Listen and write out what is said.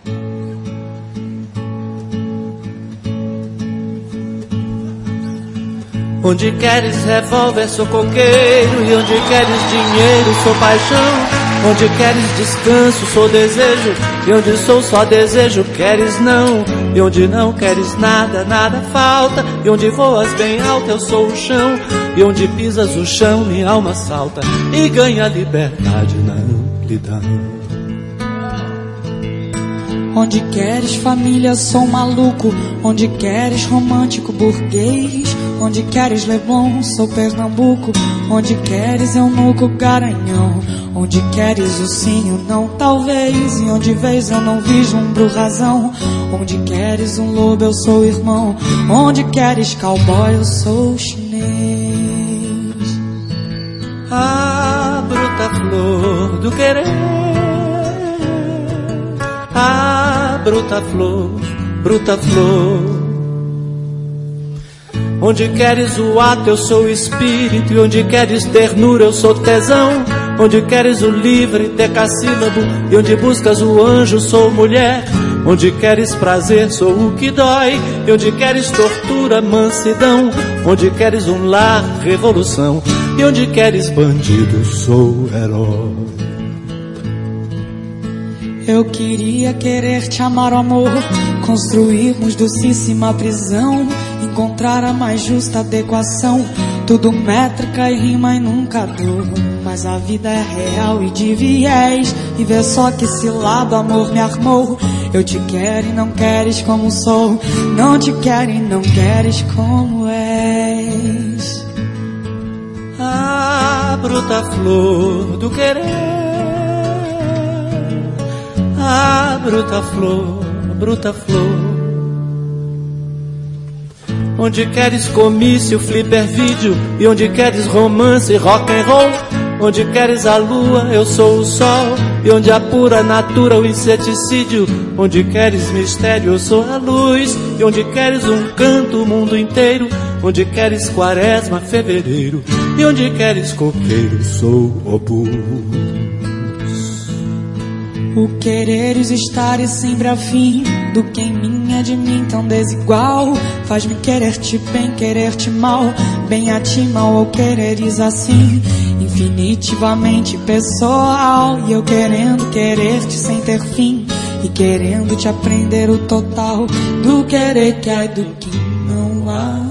Onde queres revólver, sou coqueiro. E onde queres dinheiro, sou paixão. Onde queres descanso, sou desejo. E onde sou só desejo, queres não. E onde não queres nada, nada falta. E onde voas bem alto, eu sou o chão. E onde pisas o chão, minha alma salta e ganha liberdade na amplidão. Onde queres família, sou maluco. Onde queres romântico, burguês. Onde queres Leblon, sou Pernambuco. Onde queres eunuco, Garanhão. Onde queres ursinho, não talvez. E onde vês eu não vislumbro razão. Onde queres um lobo, eu sou irmão. Onde queres cowboy, eu sou chinês. Ah, bruta flor do querer. Ah, bruta flor, bruta flor. Onde queres o ato, eu sou o espírito. E onde queres ternura, eu sou tesão. Onde queres o livre decassílabo. E onde buscas o anjo, sou mulher. Onde queres prazer, sou o que dói. E onde queres tortura, mansidão. Onde queres um lar, revolução. E onde queres bandido, sou herói. Eu queria querer te amar, amor. Construirmos docíssima prisão. Encontrar a mais justa adequação. Tudo métrica e rima e nunca dor. Mas a vida é real e de viés. E vê só que cilado amor me armou. Eu te quero e não queres como sou. Não te quero e não queres como és. Ah, bruta flor do querer. Ah, bruta flor, bruta flor. Onde queres comício, flipper vídeo. E onde queres romance, rock and roll. Onde queres a lua, eu sou o sol. E onde a pura natura, o inseticídio. Onde queres mistério, eu sou a luz. E onde queres um canto, o mundo inteiro. Onde queres quaresma, fevereiro. E onde queres coqueiro, sou obus. O quereres estar e sempre afim do que em mim é de mim tão desigual. Faz-me querer-te bem, querer-te mal. Bem a ti, mal ao quereres assim. Infinitivamente pessoal. E eu querendo querer-te sem ter fim. E querendo te aprender o total do querer que há e do que não há.